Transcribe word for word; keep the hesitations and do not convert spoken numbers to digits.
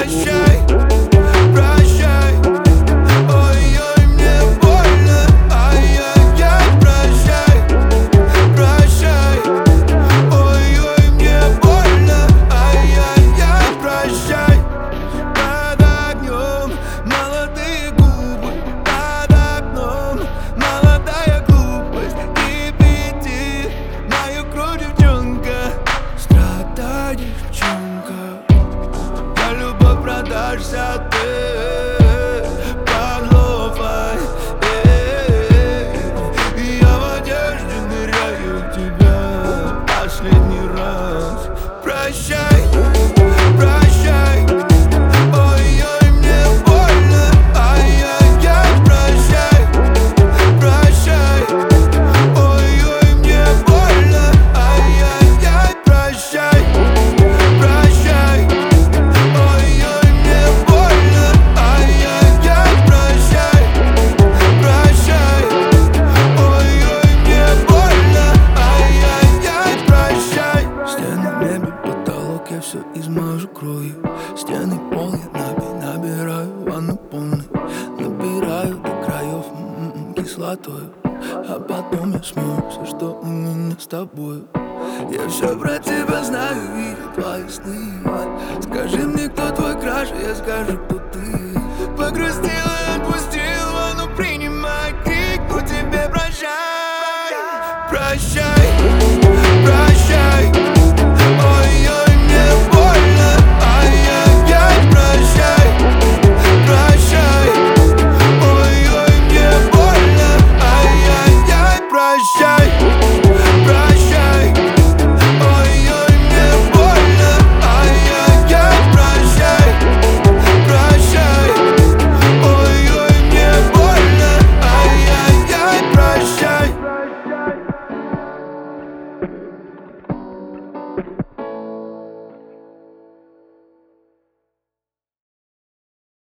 Прощай, прощай. Ой-ой, мне больно. Ай-яй-яй, прощай, прощай. Ой-ой, мне больно. Ай-яй-яй, прощай. Под огнем молодые губы, под окном молодая глупость. Кипятит мою кровь, девчонка. Страдай, девчонка. За любовь продашься ты под лофой. И я в одежде ныряю в тебя последний раз. Прощай, прощай. Ой-ой, мне больно. Ай-яй-яй, прощай, прощай. Ой-ой, мне больно. Ай-яй-яй, прощай, прощай. Ой-ой, мне больно. Ай-яй-яй, прощай, прощай. Ой-ой, мне больно. Ай-яй-яй, прощай. Стены, мебель, потолок, я все измажу кровью. Стены, пол, я наби- набираю ванну полной. Набираю до краев м-м, кислотою. А потом я смою все, что у меня с тобой. Я все про тебя знаю, вижу твои сны. Скажи мне, кто твой краш, я скажу, кто ты. Погрузти